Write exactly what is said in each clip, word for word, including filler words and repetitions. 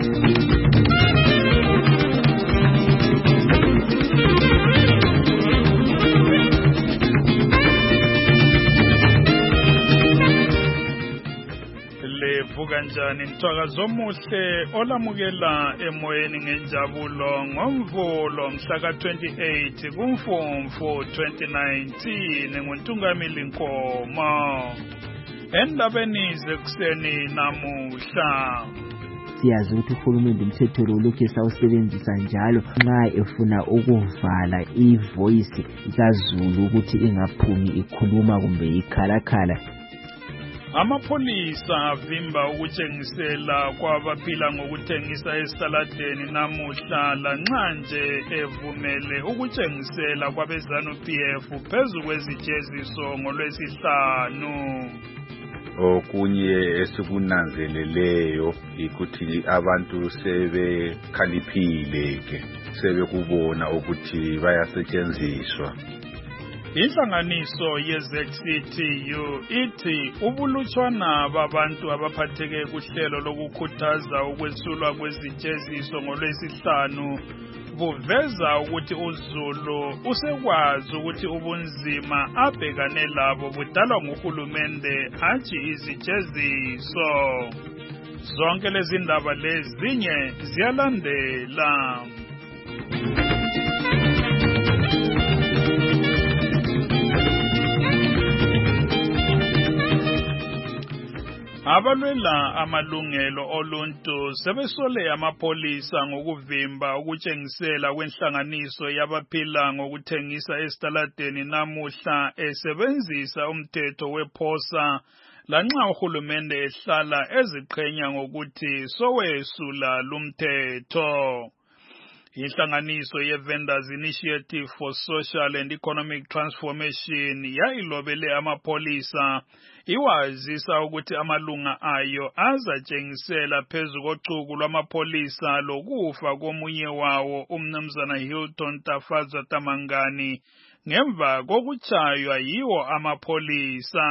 Kanjani mthwakazo omuhle olamukela emoyeni ngenjabulo ngomvulo mhla ka twenty-eight kuMfumfu twenty nineteen nguNtungamili Nkomo endabeni zekuseni namuhla. Siyazi ukuthi uhulumende umthetho lo lokhu esawusebenzisa njalo nxa efuna ukuvala ivoice kaZulu ukuthi ingaphumi ikhuluma kumbe ikhalakhala. Amapholisa avimba ukutshengisela kwabaphila ngokuthengisa esitaladeni namuhla lanxa nje evumele ukutshengisela kwabeZanu P F phezu kwezijeziso ngolwesihlanu. Okunye esikunanzeleleyo ukuthi abantu sebekhaliphile ke sebekubona ukuthi bayasetshenziswa. Inhlanganiso ye-Z C T U ithi ubulutshwana babantu abaphatheke kuhlelo lokukhuthaza ukwesulwa kwezijeziso ngolwesihlanu buveza ukuthi uZulu usekwazi ukuthi ubunzima abhekane labo budalwa nguhulumende hatshi izijeziso. Zonke lezi ndaba lezinye ziyalandela. Abalwela amalungelo oluntu sebesole amapholisa ngokuvimba ukutshengisela kwenhlanganiso yabaphila ngokuthengisa esitaladeni namuhla esebenzisa umthetho wephosa lanxa uhulumende ehlala eziqhenya ngokuthi sowesula lumthetho. Inhlanganiso ye-Vendors Initiative for Social and Economic Transformation yayilobele amapholisa iwazisa ukuthi amalunga ayo azatshengisela phezu kochuku lwamapholisa lokufa komunye wawo umnumzana Hilton Tafaza Tamangani ngemva kokutshaywa yiwo amapholisa.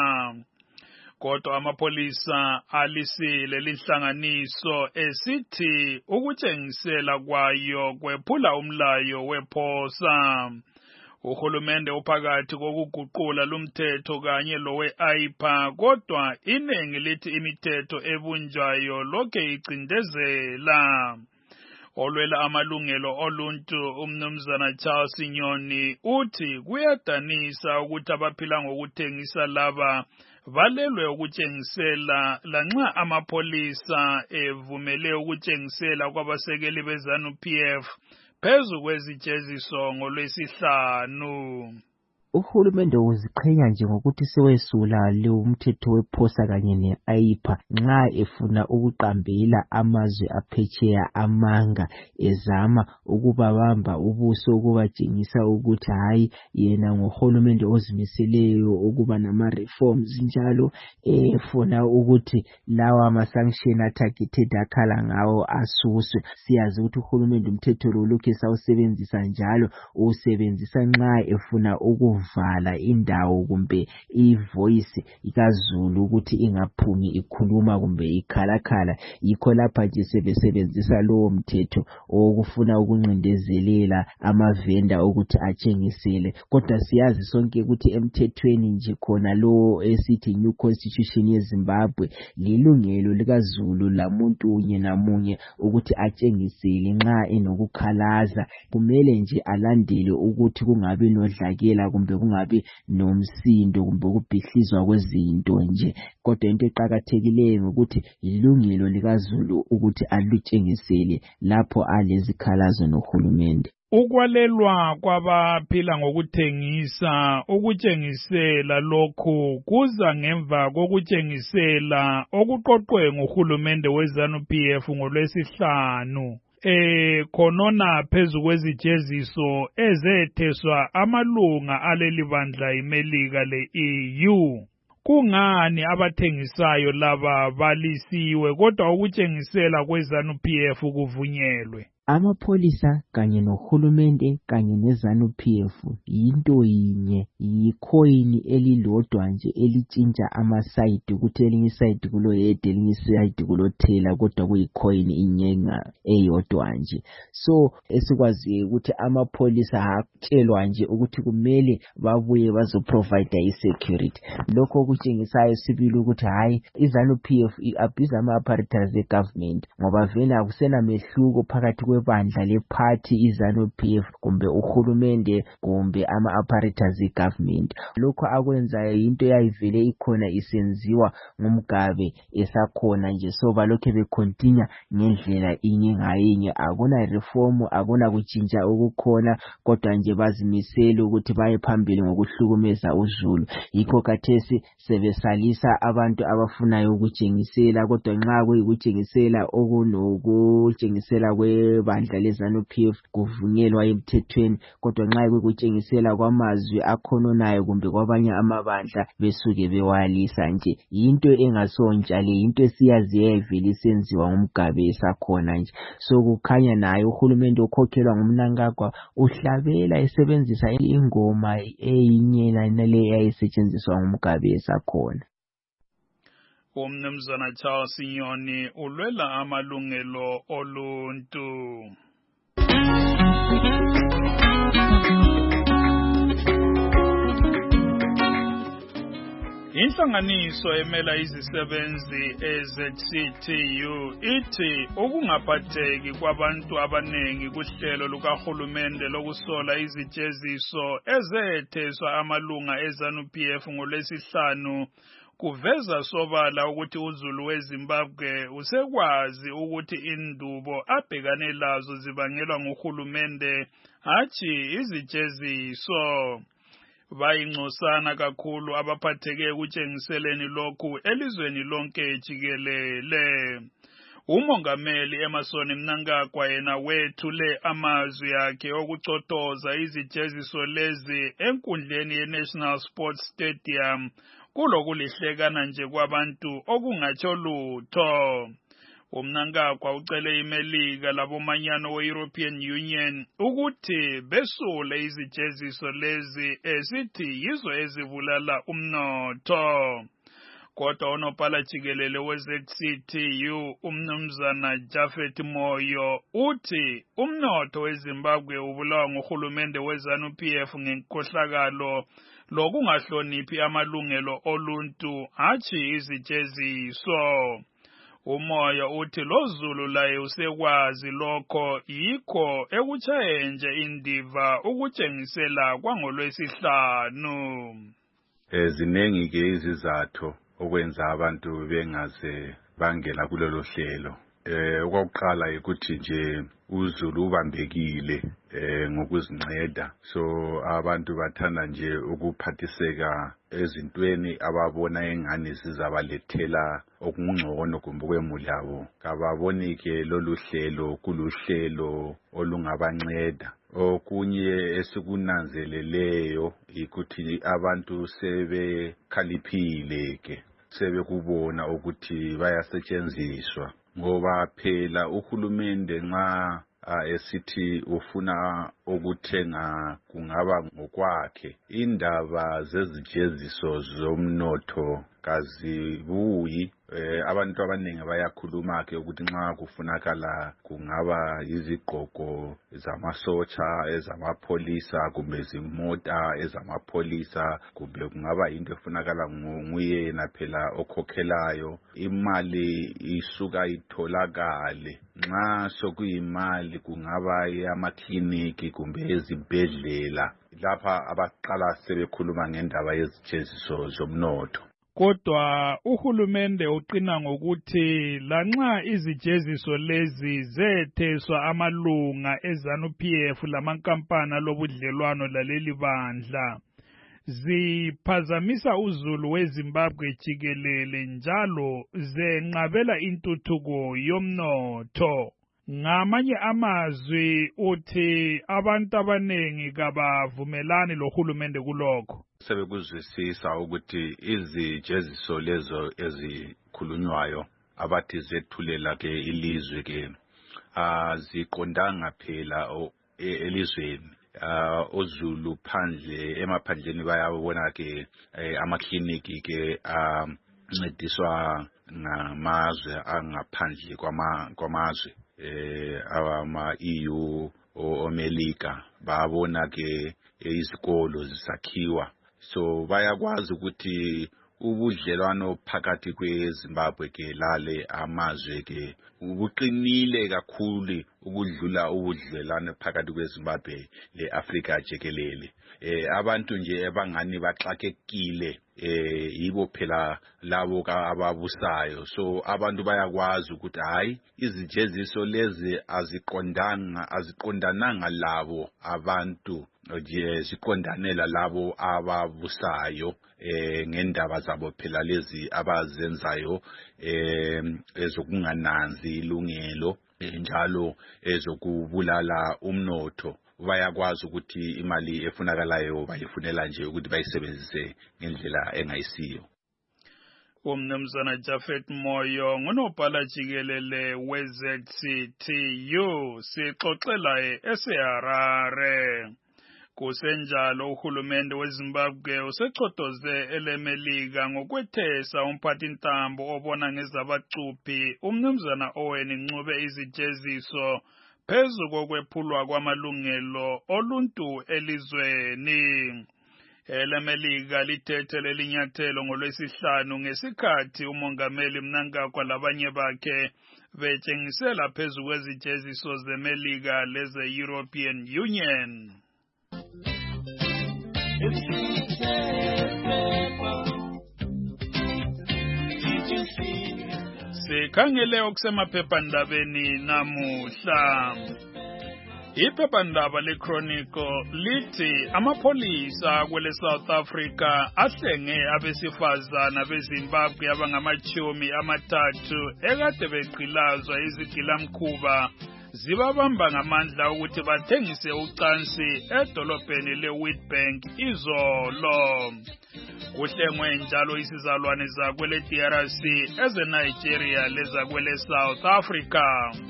Kodwa amapholisa alisile linhlanganiso esithi ukutshengisela kwayo kwephula umlayo wephosa. Uhulumende uphakathi kokuguqula lumthetho kanye lowe I P A kodwa iningi lithi imithetho ebunjwayo lokhe icindezela. Olwela amalungelo oluntu umnumzana Charles Nyoni uthi kuyadanisa ukuthi abaphila ngokuthengisa laba valelwe ukutshengisela lanxa amapholisa evumele ukutshengisela kwabasekeli beZanu P F phezu kwezijeziso ngolwesihlanu. Uhulumende uziqhenya nje ngokuthi sewesula leyo umthetho wephosa kanye ne-I P A nxa efuna ukuqambela amazwe aphetsheya amanga ezama ukubabamba ubuso ukubatshengisa ukuthi hayi yena ngohulumende ozimiseleyo ukuba nama reforms njalo efuna ukuthi lawa ama-sanction athagethedu akhala ngawo asuswe. Siyazi ukuthi uhulumende umthetho lo lokhu esawusebenzisa njalo usebenzisa nxa efuna uku vala indawo kumbe ivoice kaZulu ukuthi ingaphumi ikhuluma kumbe ikhalakhala. Yikho lapha nje sebesebenzisa lowo mthetho okufuna ukuncindezelela amavenda ukuthi atshengisele. Kodwa siyazi sonke ukuthi emthethweni nje khona lo esithi new constitution yeZimbabwe lilungelo likaZulu lamuntu unye namunye ukuthi atshengisele nxa enokukhalaza. Kumele nje alandele ukuthi kungabi nodlakela kumbe kungabi nomsindo kumbe ukubhihlizwa kwezinto nje. Kodwa into eqakathekileyo ukuthi ilungelo likaZulu ukuthi alutshengisele lapho alezikhalazo nohulumende. Ukwalelwa kwabaphila ngokuthengisa ukutshengisela lokhu kuza ngemva kokutshengisela okuqoqwe nguhulumende weZanu P F ngolwesihlanu. Eh khonona phezu kwezijeziso ezetheswa amalunga aleli bandla imelika le-E U. Kungani abathengisayo laba balisiwe kodwa ukutshengisela kweZanu P F kuvunyelwe? Amapholisa kanye nohulumende kanye neZANU-P F yinto yinye, yikhoyini elilodwa nje elitshintsha amasayidi ukuthi elinye isayidi kulo yedwa elinye isayidi kulothela, kodwa kuyikhoyini inyenga eyodwa nje. So esikwaziyo ukuthi amapholisa atshelwa nje ukuthi kumele babuye bazoprovide i-security. Lokho kutshengisayo sibili ukuthi hayi iZANU-P F i-abuse ama-apparatus e-government ngoba vele akusena mehluko phakathi kwebandla lephathi iZANU-P F kumbe uhulumende kumbe ama-apparatus e-government. Lokho akwenzayo into yayivele ikhona isenziwa ngumgabe esakhona nje, so balokhe becontinue ngendlela inye ngayinye, akuna reform, akuna kutshintsha okukhona, kodwa nje bazimisele ukuthi baye phambili ngokuhlukumeza uZulu. Yikho kathesi sebesalisa abantu abafunayo ukutshengisela, kodwa nxa kuyikutshengisela okunokutshengisela kwebandla leZANU-P F kuvunyelwa emthethweni, kodwa nxa kuyikutshengisela kwamazwi akhononayo kumbe kwabanye amabandla besuke bewalisa nje. Yinto engasontsha le, yinto esiyaziyo yayivele isenziwa ngumgabe esakhona nje. So kukhanya naye uhulumende okhokhelwa nguMnangagwa uhlabela esebenzisa ingoma eyinye nale eyayisetshenziswa ngumgabe esakhona. Umnumzana Charles Nyoni ulwela amalungelo oluntu. Inhlanganiso emela izisebenzi e-Z C T U ithi ukungaphatheki kwabantu abanengi kuhlelo lukahulumende lokusola izijeziso ezetheswa amalunga eZANU-P F ngolwesihlanu kuveza sobala ukuthi uZulu weZimbabwe usekwazi ukuthi indubo abhekane lazo zibangelwa nguhulumende hatshi izijeziso. Bayingcosana kakhulu abaphatheke ekutshengiseleni lokhu elizweni lonke jikelele. Umongameli Emmerson Mnangagwa yena wethule amazwi akhe okucotoza izijeziso lezi enkundleni ye-National Sports Stadium kulokulihlekana nje kwabantu okungatsho lutho. UMnangagwa ucele iMelika labomanyano we-European Union ukuthi besule izijeziso lezi esithi yizo ezibulala umnotho. Kodwa unobhala jikelele we-Z C T U umnumzana Japhet Moyo uthi umnotho weZimbabwe ubulawa nguhulumende weZANU-P F ngenkohlakalo lokungahloniphi amalungelo oluntu hatshi izijeziso. Umoya uthi lo Zulu laye usekwazi lokho, yikho ekutshaye nje indiva ukutshengisela kwangolwesihlanu. Ezinengi ke izizathu okwenza abantu bengaze bangena kulelo hlelo. Eh okokuqala ukuthi nje uZulu ubambekile eh ngokuzinceda, so abantu bathanda nje ukuphathiseka ezintweni ababona engani sizabalethela okungcono kumbe kwemuli yabo. Kababoni ke lolu hlelo kuluhlelo olungabanceda. Okunye esikunanzeleleyo ukuthi abantu sebekhaliphile ke, sebekubona ukuthi bayasetshenziswa ngoba phela uhulumende nxa esithi ufuna ukuthenga kungaba ngokwakhe. Indaba zezijeziso zomnotho kazibuyi. Eh, abantu abaningi bayakhuluma ke ukuthi nxa kufunakala kungaba izigqoko zamasotsha ezamapholisa kumbe izimota ezamapholisa kumbe kungaba into efunakala nguyena phela okhokhelayo, imali isuka itholakale. Nxa sokuyimali kungaba yamakliniki kumbe ezibhedlela, lapha abaqala sebekhuluma ngendaba yezijeziso zomnotho. Kodwa uhulumende uqina ngokuthi lanxa izijeziso lezi zetheswa amalunga eZANU-P F lamankampani lobudlelwano laleli bandla, ziphazamisa uZulu weZimbabwe jikelele njalo zenqabela intuthuko yomnotho. Ngamanye amazwi uthi abantu abanengi kabavumelani lohulumende kulokho. Sebekuzwisisa ukuthi izijeziso lezo ezikhulunywayo abathi zethulela ke ilizwe ke aziqondanga phela elizweni. Uh, uZulu phandle emaphandleni bayabona ke amakliniki ke ancediswa ngamazwe angaphandle kwama kwamazwe eh ama E U o America babona ke izikolo zisakhiwa, so bayakwazi ukuthi ubudlelwano phakathi kweZimbabwe ke lale amazwe ke ubuqinile kakhulu ukudlula ubudlelwano phakathi kweZimbabwe leAfrika jikelele. Eh abantu nje abangani baxakekile eh yibo phela labo ababusayo, so abantu bayakwazi ukuthi hayi izijeziso lezi aziqondanga aziqondananga labo abantu nje ziqondanela labo ababusayo eh ngendaba zabo phela lezi abazenzayo eh ezokungananzi ilungelo njalo ezokubulala umnotho. Bayakwazi ukuthi imali efunakalayo bayifunela nje ukuthi bayisebenzise ngendlela engayisiyo. Umnumzana Japhet Moyo ngunobhala jikelele we-Z C T U sixoxela eseHarare. Kusenjalo uhulumende weZimbabwe usechotoze elemelika ngokwethesa umphathintambo obona ngezabacuphi umnumzana Owen Ncube izijeziso phezu kokwephulwa kwamalungelo oluntu elizweni. Elemelika lithethe lelinyathelo ngolwesihlanu ngesikhathi umongameli Mnangagwa labanye bakhe betshengisela phezu kwezijeziso zeMelika leze-European Union. Sikhangele okusemaphephandabeni namuhla. Iphephandaba leChronicle lithi amapholisa kwele South Africa ahlenge abesifazana beZimbabwe abangamachumi amathathu ekade beqhilazwa izigilamkhuba zibabamba ngamandla ukuthi bathengise ucansi edolobheni leWitbank izolo. Kuhlengwe njalo isizalwane zakwele D R C ezeNigeria lezakwele South Africa.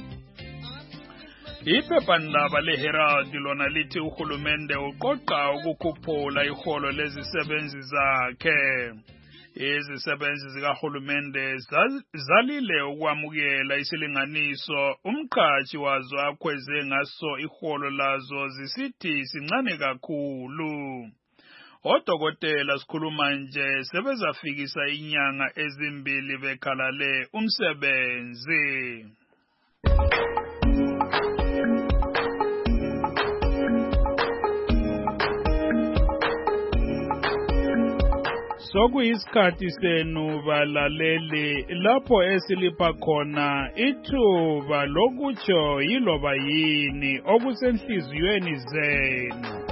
Iphephandaba leHerald lona lithi uhulumende uqoqa ukukhuphula iholo lezisebenzi zakhe. Izisebenzi zikahulumende zalile ukwamukela isilinganiso umqhashi wazo akhweze ngaso iholo lazo zisithi sincane kakhulu. Odokotela sikhuluma nje sebezafikisa inyanga ezimbili bekhalale umsebenzi. Sokuyisikhathi senu balaleli lapho esilipha khona ithuba lokutsho yiloba yini okusenhliziyweni zenu.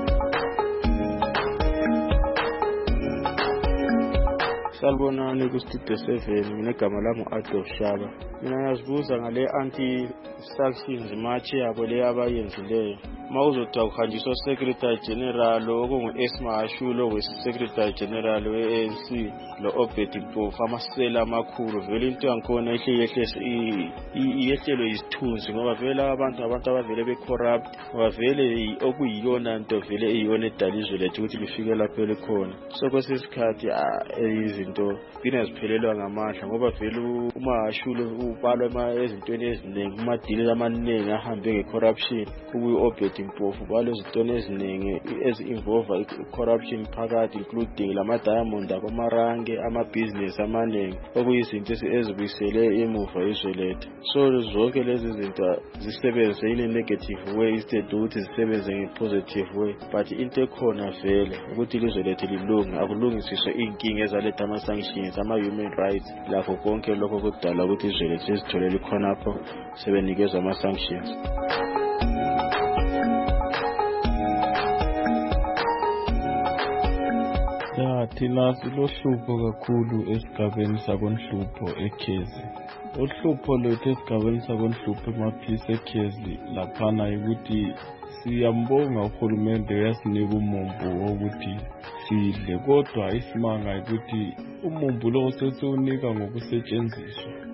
Salbonani kustudio seven, mina igama lami uAdolf Shaba. Mina ngiyazibuza ngale anti-sanctions march yabo le abayenzileyo. Mawuzothiwa kuhanjiswa Secretary General okungu-Esma Ashulo we-Secretary General we-A N C lo-Obed Mpofu amasela amakhulu vele into yankhona ihle yehle iyehlelwe yisithunzi ngoba vele abantu abantu abavele be-corrupt ngoba vele okuyiyona nto vele iyona edala izwe lethu ukuthi lifike lapho likhona. So kwesisikhathi izinto bina ziphelelwa ngamandla ngoba vele uma Ashulo ubalwa ezintweni eziningi umadili amaningi ahambe nge-corruption kuyi-Obed Mpofu balo zitone eziningi ezi-involve corruption phakathi including lama-diamond abamarange ama-business amaningi okuyizinto ezibuyisele emuva izwe lethu. So zonke lezi zinto zisebenze in a negative way instead ukuthi zisebenze nge-positive way, but into ekhona vele ukuthi ilizwe lethu lilunge akulungisiswe inkinga ezaletha ama-sanctions ama-human rights lakho konke lokho kudala ukuthi izwe lethu lizitholele khonapho sebenikezwa ama-sanctions. Thina silohlupho kakhulu esigabeni sakoNhlupho eKhezi. Uhlupho lwethu esigabeni sakoNhlupho emaphisi eKhezi laphana ukuthi siyambonga uhulumende uyasinika umumbu wokuthi sidle, kodwa isimanga ukuthi umumbu lo sesiwunika ngokusetshenziswa.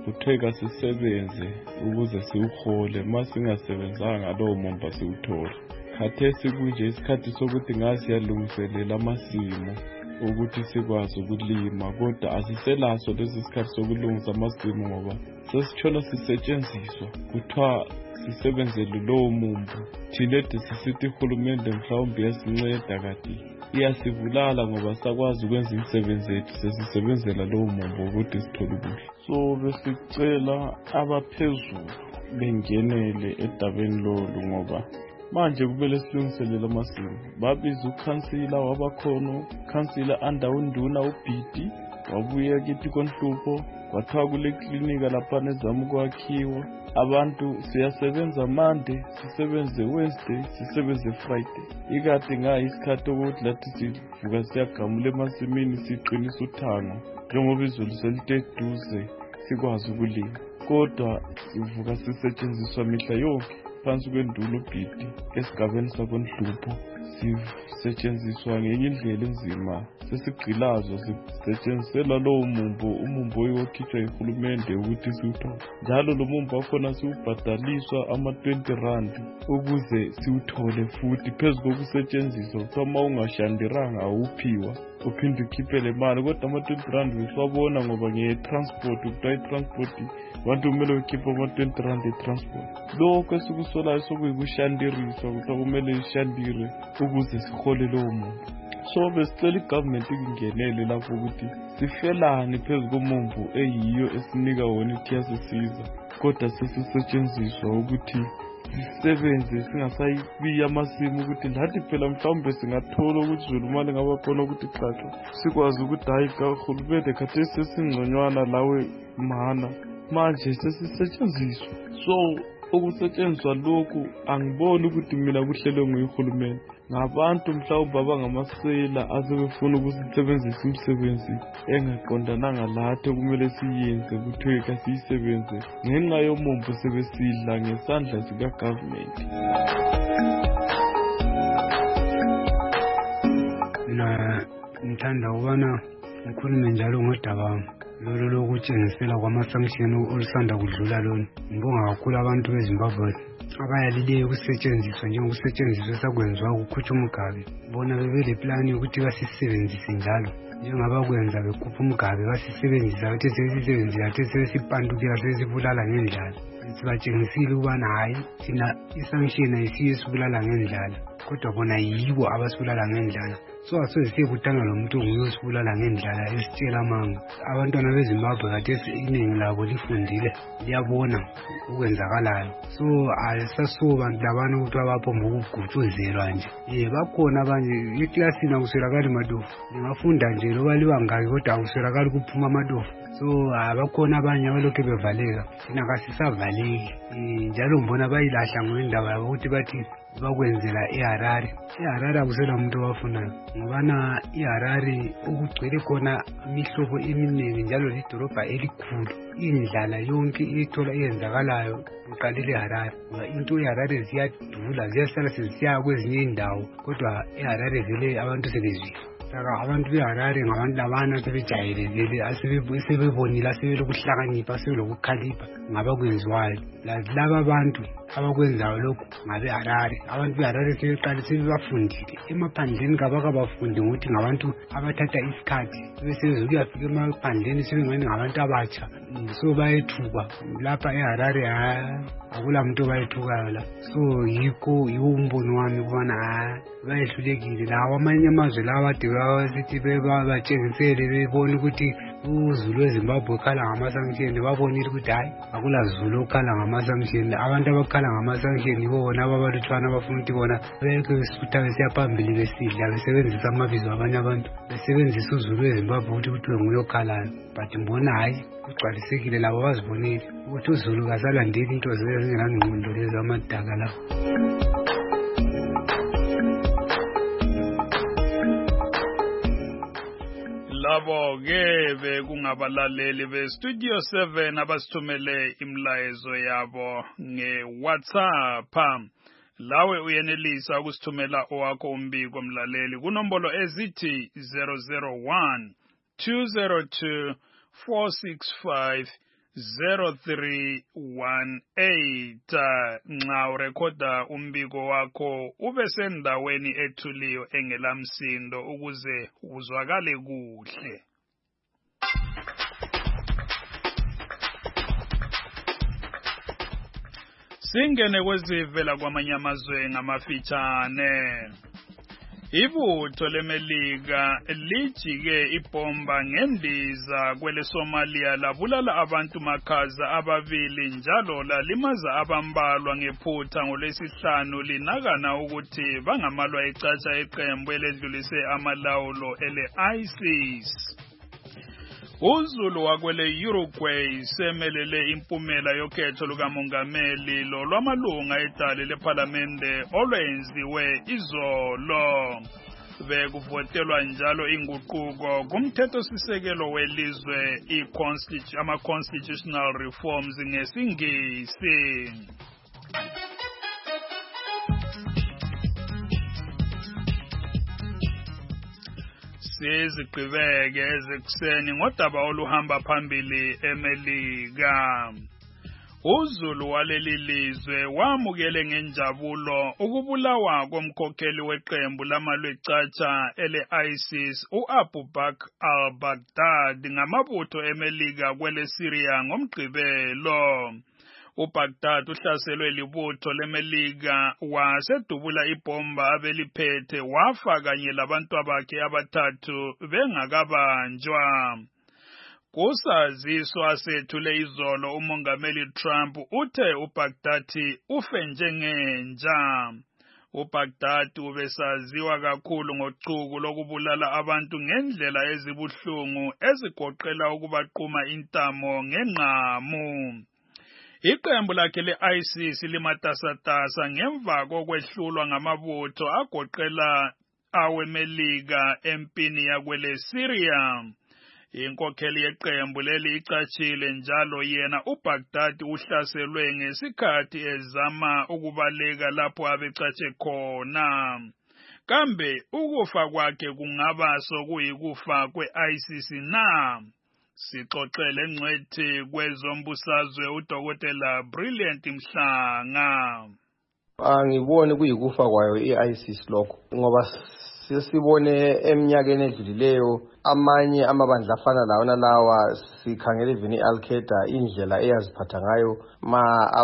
kuthiwe sisebenze ukuze siwuhole, masingasebenzanga lowo mumba siwuthole. Khathesi kunje isikhathi sokuthi ngazi yalungiselela amasimu ukuthi sikwazi ukulima, kodwa asiselaso lesi sikhathi sokulungisa amasimu ngoba sesithola sisetshenziswa kuthiwa sisebenzele lowo mumbu. Thina ede sisithi uhulumende mhlawumbe yasinceda kati iyasibulala ngoba sakwazi ukwenza imisebenzi yethu sesisebenzela lowo mumbu ukuthi sithole ukudla. So besicela abaphezulu bengenele edabeni lolu ngoba manje kumele silungiselele amasimu. Babiza ukhansila wabakhona, ukhansila anda unduna uBhidi wabuya kithi koNhlupho kwathiwa kule klinika lapha nezama ukwakhiwa. Abantu siyasebenza Monday, sisebenze Wednesday, sisebenze Friday. Ikade ngayisikhathi ukuthi lathi sivuka siyagamula emasimini siqinisa uthango njengoba izulu seliteduze sikwazi ukulima, kodwa sivuka sisetshenziswa mihla yonke phansi kwendulo uBhidi esigabeni sakoNhlupho. Sisetshenziswa ngenye indlela enzima, sesigqilazwa sisetshenzisela lowo mumbo, umumbo oyiwokhitshwa yihulumende ukuthi siwuthole. Njalo lo mumbo wakhona siwubhadaliswa ama twenty rand ukuze siwuthole futhi phezu kokusetshenziswa. Kuthiwa uma ungashandiranga awuphiwa, uphinde ukhiphe le mali, kodwa ama twenty rand besibabona ngoba nge-transport, kuthiwa i-transport abantu kumele ukhiphe ama twenty rand e-transport. Lokho esikusolayo sokuyikushandiriswa, kuthiwa kumele ishandire ukuze sihole lowo mumbo. So besicela igovernment ikungenele lapho ukuthi sifelani phezu komumbo eyiyo esinika wona ithi yasisiza, kodwa sesisetshenziswa ukuthi sisebenze singasayibiya amasimu ukuthi lathi phela mhlawumbe singathola ukuthi izulu mali ngaba khona ukuthi xaxa sikwazi ukuthi hayi kahulumende khathesi sesingconywana lawe mana manje sesisetshenziswa. So ukusetshenziswa lokhu angiboni ukuthi mina kuhlelwe nguyihulumende, ngabantu mhlawumbe abangamasela asebefuna ukusisebenzisa imisebenzi engaqondananga lathi kumele siyenze kuthiwe kasiyisebenze ngenxa yomumbu sebesidla ngesandla sikagovernment. Na ngithanda ukubana ngikhulume njalo ngodaba lolo lokutshengisela kwama-sanction olusanda kudlula lona. Ngibonga kakhulu abantu beZimbabwe abayalileyo ukusetshenziswa njengokusetshenziswa sakwenziwa ukukhutshwa uMugabe. Bona bebele plan yokuthi basisebenzise njalo njengabakwenza bekhupha uMugabe basisebenzisa bathi sesisebenzisa bathi sesipandukela sesibulala ngendlala. Sibatshengisile ukubana hayi thina i-sanction ayisiyo esibulala ngendlala, kodwa bona yibo abasibulala ngendlala. So asosiye kudanga lo muntu nguyosibulala ngendlala esitshela amanga. Abantwana beZimbabwe khathesi iningi labo lifundile liyabona ukwenzakalayo. So ayisaso bantu labana ukuthi abaphomba ukugutshuzelwa nje. Eh bakhona abanye eklasini akuswelakali madofu, ngingafunda nje loba libangaki kodwa akuswelakali kuphuma amadofu. So abakhona abanye abalokhe bevaleka, thina kasisavaleki. Njalo ngibona bayilahla ngoindaba yabo ukuthi bathi bakwenzela eHarare. eHarare akusela umuntu owafunayo ngobana iHarare ukugcwele khona imihlobo eminingi njalo lidolobha elikhulu. Indlala yonke ithola iyenzakalayo uqalile eHarare ngoba into eHarare ziyadula, ziyasala sezisiya kwezinye indawo, kodwa eHarare vele abantu sebezwile. Saka abantu beHarare ngabantu labana sebejayelekile, asebebonile, asebelokuhlakanipha, asebelokukhalipha ngabakwenziwayo. Laba abantu abakwenzayo lokhu ngabeHarare. Abantu beHarare sebeqala sebebafundile emaphandleni, kabakabafundi ngokuthi ngabantu abathatha isikhathi besezokuyafika emaphandleni sebengani ngabantu abatsha. So bayethuka lapha eHarare, akula muntu bayethukayo la. So yikho yiwo umbono wami ukubana bayehlulekile lawo amanye amazwe lawa ade basithi batshengisele bebona ukuthi uZulu weZimbabwe ukhala ngama-sanction, babonile ukuthi hayi akula Zulu okhala ngama-sanction. Abantu abakhala ngama-sanction yibo bona ababalutshwana abafuna ukuthi bona belokhu besifutha besiya phambili besidla besebenzisa amabizo abanye abantu, besebenzisa uZulu weZimbabwe ukuthi kuthiwe nguye okhalayo. But mbona hayi kugcwalisekile labo bazibonile ukuthi uZulu kasalandeli into ezingenangqondo lezi amadaka lawo. Labo ke bekungabalaleli beStudio seven abasithumele imlayezo yabo ngeWhatsApp. Lawe uyenelisa ukusithumela owakho umbiko mlaleli kunombolo ezithi zero zero one two zero two four six five zero three one eight. Nxa urekhoda umbiko wakho ube sendaweni ethuliyo engelamsindo ukuze uzwakale kuhle. Singene kwezivela kwamanye amazwe ngamafitshane. Ibutho leMelika lijike ibomba ngendiza kwele Somalia labulala abantu makhaza ababili njalo lalimaza abambalwa ngephutha ngolwesihlanu linakana ukuthi bangamalwa ecatsha iqembu eledlulise amalawulo ele ISIS. UZulu wakwele Uruguay semelele impumela yokhetho lukamongameli lo lwamalunga edale leParlamente olwenziwe izolo. Bekuvotelwa njalo inguquko kumthethosisekelo welizwe ama-constitutional reforms ngesingisi. Sizigqibeke ezekuseni ngodaba oluhamba phambili eMelika. UZulu waleli lizwe wamukele ngenjabulo ukubulawa komkhokheli weqembu lamalwecatsha ele ISIS uAbu Bakr al-Baghdadi ngamabutho eMelika kwele Syria ngomgqibelo. uBaghdad uhlaselwe libutho leMelika wasedubula ibomba abeliphethe wafa kanye labantu bakhe abathathu bengakabanjwa. Kusaziswa sethule izolo umongameli Trump uthe uBaghdad ufe njengenja. uBaghdad ubesaziwa kakhulu ngochuku lokubulala abantu ngendlela ezibuhlungu ezigoqela ukubaquma intamo ngenqamu. Iqembu lakhe le-ISIS limatasatasa ngemva kokwehlulwa ngamabutho agoqela aweMelika empini yakwele Syria. Inkokheli yeqembu leli icatshile njalo yena uBaghdad uhlaselwe ngesikhathi ezama ukubaleka lapho abecatshe khona. Kambe ukufa kwakhe kungaba sokuyikufa kwe-ISIS na? Sixoxele ngcwethi kwezombusazwe uDokotela Brilliant Mhlanga. Angibone kuyikufa kwayo i-ISIS lokho ngoba sesibone eminyakeni edlulileyo amanye amabandla afana lawo lawa sikhangele ivini Al-Qaeda indlela eyaziphatha ngayo ma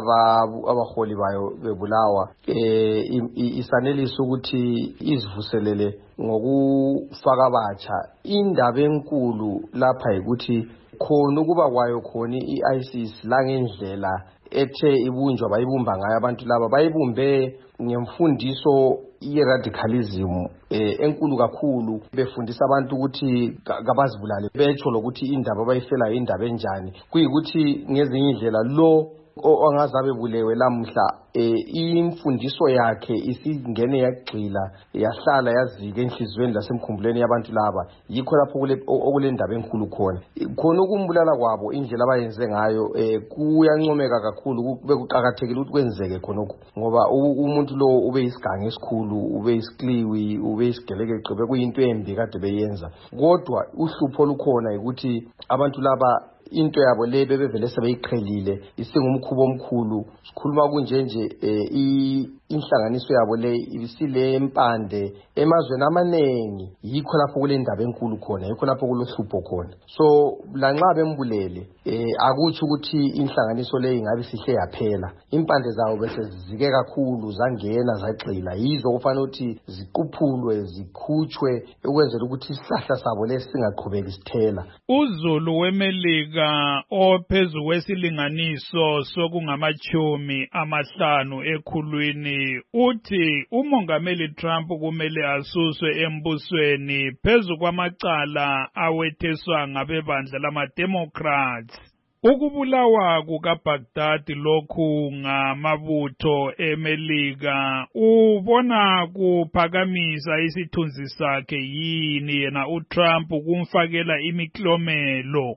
abaholi bayo bebulawa eh isanelisa ukuthi izivuselele ngokufaka abatsha. Indaba enkulu lapha ukuthi khona ukuba kwayo khona i-ISIS la ngendlela ethe ibunjwa bayibumba ngayo abantu laba bayibumbe ngemfundiso i-radicalism eh enkulu kakhulu befundisa abantu ukuthi kabazibulale betsho lokuthi indaba bayifela indaba enjani kuyikuthi ngezinye indlela lo ongazabe bulewe lamhla eh imfundiso yakhe isingene yagxila yahlala yazika enhlizweni lasemkhumbulweni yabantu laba yikho lapho okule ndaba enkulu khona khona ukumbulala kwabo indlela abayenze ngayo eh kuyancomeka kakhulu kube kuqhakathekile ukuthi kwenzeke khonokho ngoba umuntu lo ube isigange esikhulu ube isikliwi ube isigeleke gqibe kuyinto embi kade beyenza kodwa uhlupho lukhona ukuthi abantu laba into yabo le bebevele sebeyiqhelile isingumkhubo omkhulu sikhuluma kunje nje inhlanganiso yabo le ibisile empande emazweni amanengi yikho lapho kule ndaba enkulu khona yikho lapho kulohlupho khona so lanxa bembulele eh akuthi ukuthi inhlanganiso le ingabe sihle yaphela impande zawo bese zizike kakhulu zangena zagxila yizo kufanele ukuthi ziquphulwe zikhutshwe ukwenzela ukuthi isihlahla sabo lesingaqhubeki sithela. UZulu weMelika ophezu kwesilinganiso sokungamachumi amahlanu ekhulwini uthi umongameli Trump kumele asuswe embusweni phezu kwamacala awetheswa ngabebandla lama-Democrats. Ukubulawa kukaBaghdad lokhu ngamabutho eMelika ubona kuphakamisa isithunzi sakhe yini yena uTrump kumfakela imiklomelo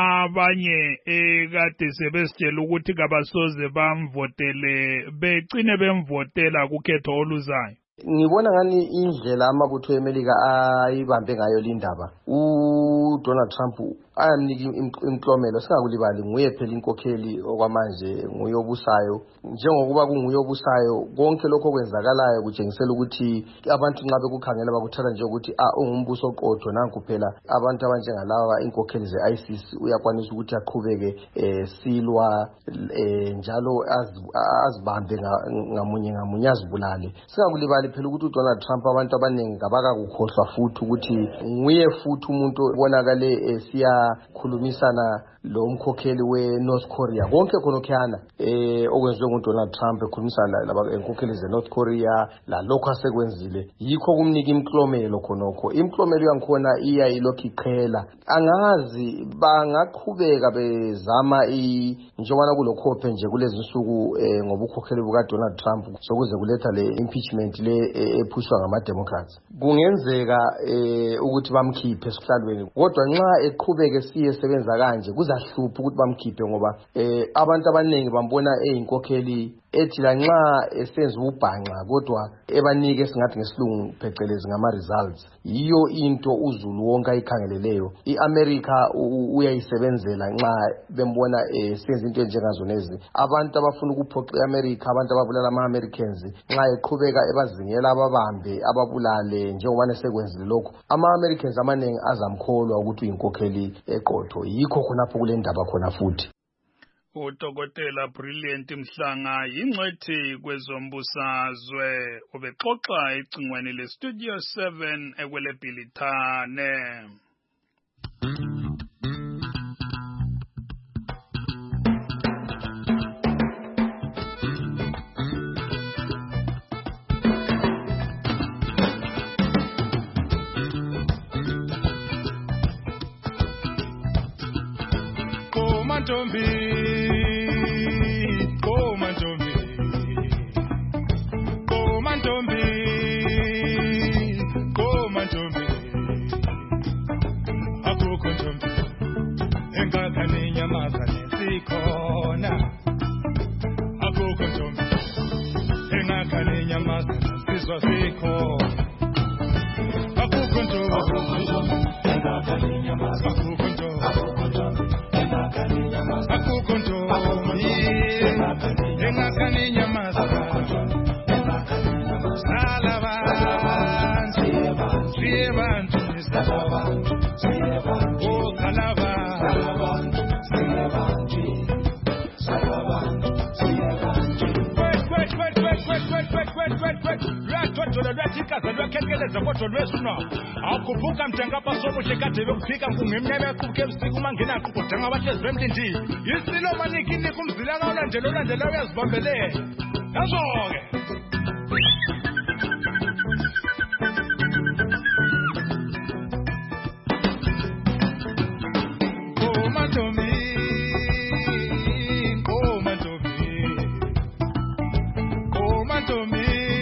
abanye ekade sebesitshela ukuthi kabasoze bamvotele begcine bemvotela kukhetho oluzayo? Ngibona ngani indlela amabutho eMelika ayibambe ngayo lindaba uDonald Trump ayamnika imklomelo. Singakulibali nguye phela inkokheli okwamanje, nguye obusayo. Njengokuba kunguye obusayo, konke lokho kwenzakalayo kutshengisela ukuthi abantu nxa bekukhangela bakuthatha nje ukuthi ah ungumbuso oqotho nanku phela abantu abanjengalawa inkokheli ze-I C C uyakwanisa ukuthi aqhubeke eh, silwa eh, njalo azibambe ngamunye ngamunye azibulale. Singakulibali phela ukuthi uDonald Trump abantu abaningi kabakakukhohlwa futhi ukuthi nguye futhi umuntu obonakale eh, siyakhulumisana lo umkhokheli we-North Korea. Konke khonokhuyana eh, okwenziwe nguDonald Trump ekhulumisana laba inkokheli ze-North Korea la lokho asekwenzile yikho kumnika imklomelo khonokho. Imklomelo yankhona iya ilokhu iqhela. Angazi bangaqhubeka bezama i njobana kulokhophe nje kulezi insuku eh, ngobukhokheli buka Donald Trump sokuze kuletha le impeachment le ephushwa ngama Democrats. Kungenzeka eh, ukuthi bamkhiphe esihlalweni, kodwa nxa eqhubeke siye sebenza kanje kuzahlupha ukuthi bamkhiphe ngoba eh, abantu abaningi bambona eyinkokheli ethi la nxa esenza ubhanqa kodwa ebanike singathi ngesilungu phecelezi ngama results. Yiyo into uZulu wonke ayikhangeleleyo. iAmerica uyayisebenzela nxa bembona esenza into enjengazo nezi. Abantu abafuna ukuphoqa iAmerica, abantu ababulala ama-Americans, nxa eqhubeka ebazingela ababambe ababulale njengoba sekwenzile lokho, ama-Americans amaningi azamkholwa ukuthi uyinkokheli eqotho. Yikho khonapho kule ndaba khona futhi. uDokotela Brilliant Mhlanga yingcwethi kwezombusazwe ubexoxa ecingweni le Studio seven ekwele Bhilithane. Mantombi, oh Mantombi, oh Mantombi, oh Mantombi, akukho Ntombi, engakane nyamazane sikhona, akukho Ntombi, engakane nyamazane sizwa sikhona, akukho Ntombi, engakane nyamazane, akukho Ntombi. Akukho Ntombi engakane nyamazana sala bantu siye bantu sala bantu siye bantu oh sala bantu siye bantu sala bantu siye bantu wait wait wait wait wait wait wait wait wait lwatho lwathikaza lwakhekeleza kodwa lwesuna akuvuka mthenga pasomo shekade bekufika ngumnyama yaqubuke ebusuku mangena kudanga abahlezi bemlindi isilo manikini kumzila kalandela olandela uyazibambelela yazo ke oh Mantombi oh Mantombi oh Mantombi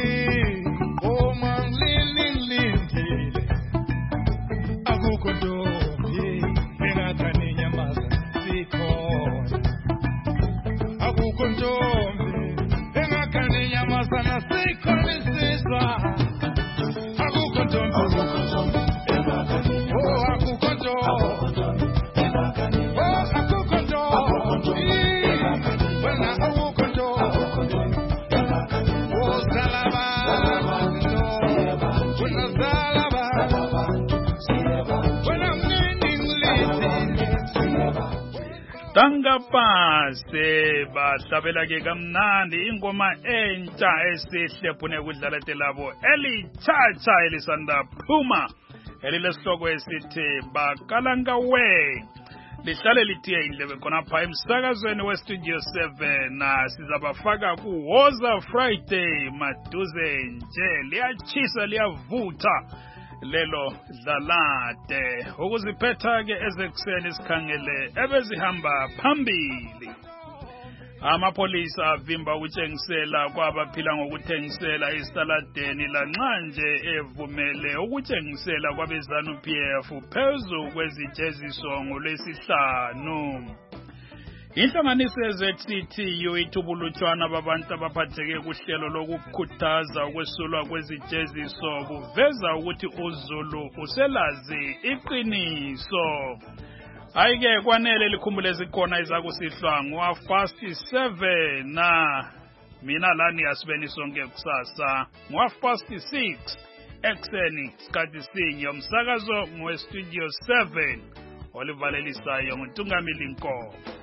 Tangapase bahlabela ke kamnandi ingoma entsha esihle phune kudlala telabo elichacha elisanda phuma elilesihloko esithi bakalanga we lihlale lithiye indlebe khona pha emsakazweni weStudio seven sizabafaka kuWoza Friday maduze nje liyachisa liyavutha lelo dlalade ukuziphetha ke ezekuseni sikhangele ebezihamba phambili. Amapolisa avimba ukutshengisela kwabaphila ngokuthengisela isaladeni lanxa nje evumele ukutshengisela kwabezanu P F phezu kwezijeziso ngolwesihlanu. Inhlanganiso ye-Z C T U ithubulutshwana babantu abaphatheke kuhlelo lokukhuthaza ukwesulwa kwezijeziso buveza ukuthi uZulu uselazi iqiniso. Ayike kwanele likhumbule zikhona izakusihlwa ngo past seven na mina lani asibeni sonke kusasa ngo past six ekseni sikhathi sinye umsakazo ngwe studio seven olivalelisayo nguNtungamili Nkomo.